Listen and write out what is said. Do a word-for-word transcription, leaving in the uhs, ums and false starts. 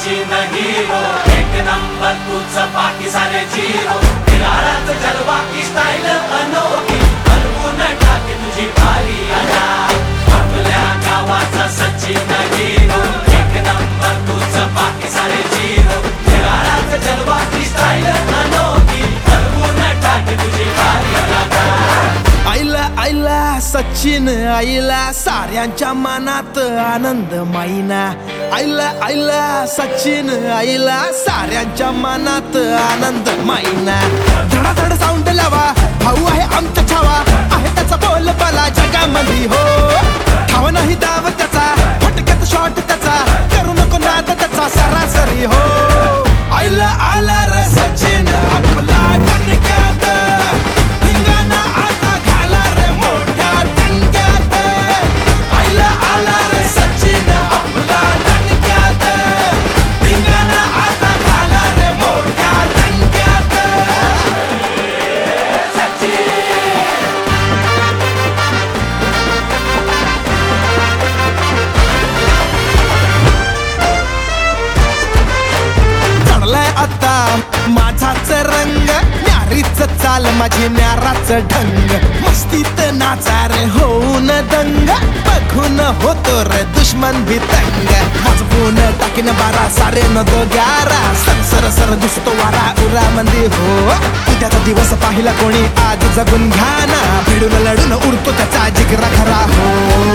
Sachin hero एक number तुझ बाकी सारे जीरो निराळाच जलवा की स्टाईल अनोखी हलवून टाके तुझी भारी आला आपल्या गावाचा सचिन हीरो एक नंबर तुझ बाकी सारे जीरो निराळाच जलवा की स्टाईल अनोखी हलवून टाके तुझी भारी आला आईला आईला सचिन आईला साऱ्यांच्या मनात आनंद माईना आईला आईला सचिन आईला साऱ्यांच्या मनात आनंद माईना धडाधड साऊंड लावा भाऊ आहे आमचा छावा आहे त्याचा बोल बाला जगामध्ये हो ठाव नाही दाव त्याचा फटक्यात शॉट त्याचा करू नको नाद त्याचा सरासरी हो आईला आला रे सचिन आपला टणक्यात धिंगाणा आता घाला रे मोठ्या टणक्यात आईला आला रे सचिन आपला टणक्यात धिंगाणा आता घाला रे मोठ्या टणक्यात चढलाय आता माझाच रंग न्यारीच चाल माझी न्याराच ढंग मस्तीत नाचा रे होऊन दंग बघून होतो रे दुश्मन भी तंग वाजवून टाकीन बारा सारे न दो ग्यारा सर सर सर दिसतो वारा उरा मंदी हो उद्याचा दिवस पाहिला कोणी आज जगून घ्या ना भिडून लढून उडतो त्याचा जिगरा खरा हो